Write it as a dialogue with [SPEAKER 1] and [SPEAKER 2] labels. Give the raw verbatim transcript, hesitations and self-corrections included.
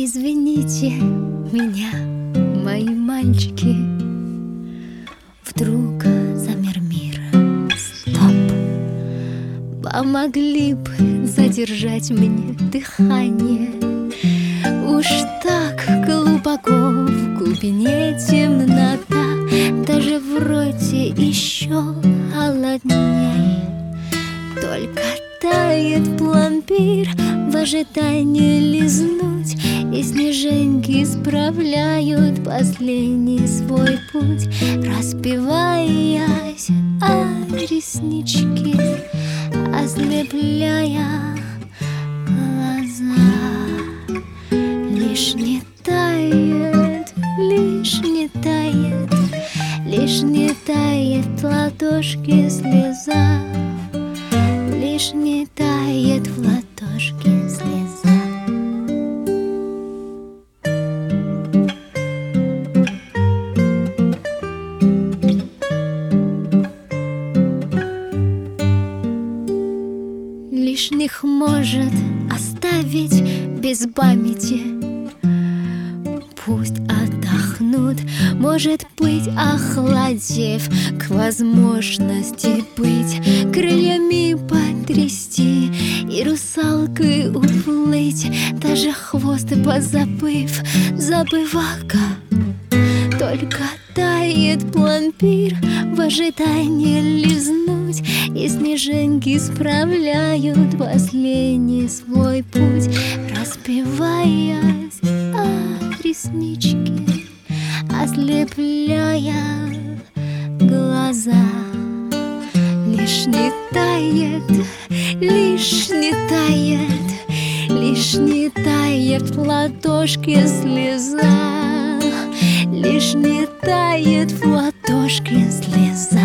[SPEAKER 1] Извините меня, мои мальчики. Вдруг замер мир. Стоп! Помогли бы задержать мне дыхание. Уж так глубоко в глубине темнота, даже в роте еще холодней. Только тает пломбир в ожидании лизнуть, и снежинки справляют последний свой путь, распеваясь о реснички, ослепляя глаза. Лишь не тает, лишь не тает, лишь не тает в ладошке слеза. Лишь не тает в ладошке слеза. Лишних может оставить без памяти. Пусть отдохнут, может быть, охладев к возможности быть, крыльями потрясти и русалкой уплыть, даже хвост позабыв, забывака. Только тает пломбир в ожидании лизнуть, и снежинки справляют последний свой путь, распеваясь о ресничке, ослепляя глаза. Лишь не тает, лишь не тает, лишь не тает в ладошке слеза. Лишь не тает в ладошке слеза.